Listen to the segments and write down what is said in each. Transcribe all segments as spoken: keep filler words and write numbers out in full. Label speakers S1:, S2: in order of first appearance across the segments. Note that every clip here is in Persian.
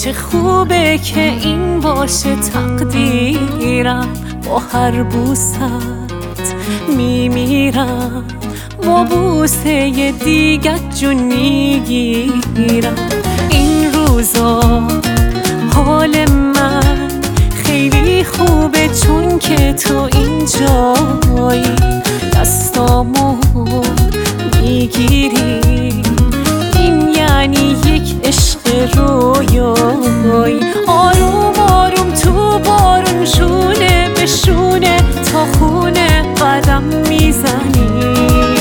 S1: چه خوبه که این باشه تقدیرم، با هر بوست میمیرم، با بوسه دیگه جون میگیرم. این روزا حال من خیلی خوبه چون که تو اینجایی، دستامو میگیری، این یعنی یک عشق رویایی. آروم آروم تو بارون شونه به شونه تا خونه قدم میزنی.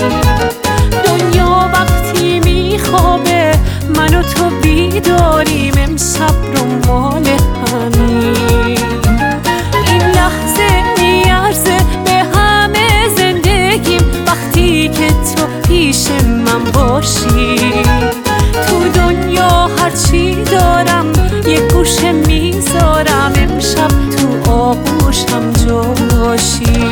S1: دنیا وقتی میخوابه من و تو بیداریم، امشب رو مال همین. این لحظه میارزه به همه زندگیم وقتی که تو پیش من باشی. تو دنیا هرچی دارم یک گوشه میذارم، امشب تو آغوشم جاشی.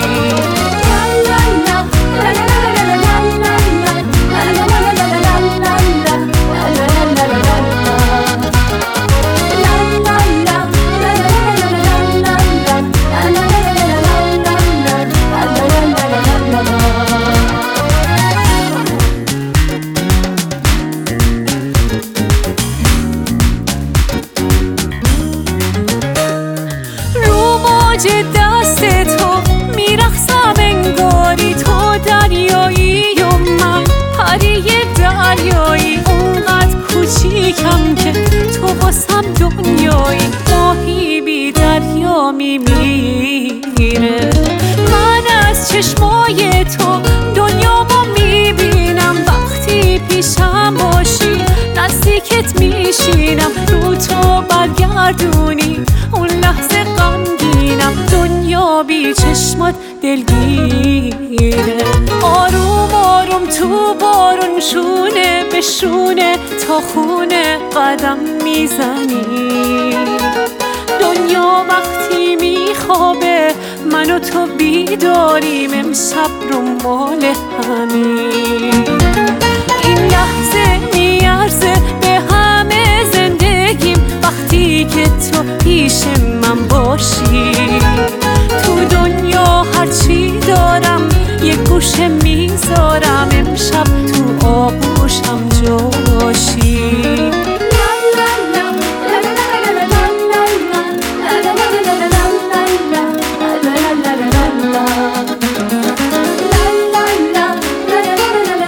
S1: دست تو میرقصم انگاری تو دریایی و من پری دریایی. اونقدر کوچیکم که تو واسم دنیایی، ماهی بی دریا میمیره. من از چشمای تو دنیامو میبینم، وقتی پیشم باشی نزدیکت میشینم. رو تو برگردونی اون لحظه غمگینم، دنیا بی چشمات دلگیره. آروم آروم تو بارون شونه به شونه تا خونه قدم میزنی. دنیا وقتی میخوابه من و تو بیداریم، امشب رو مال همین. این لحظه میارزه به همه زندگیم وقتی که تو پیش من باشی. تو دنیا هرچی دارم یک گوشه میذارم، امشب تو آغوشم جاشی.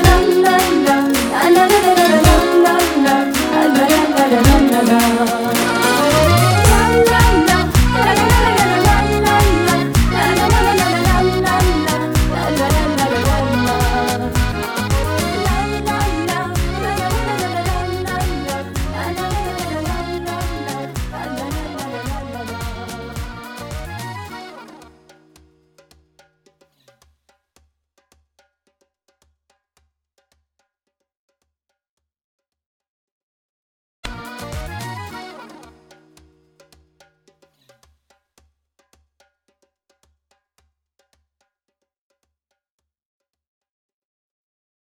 S1: La la la la la la la la la la la la la la la.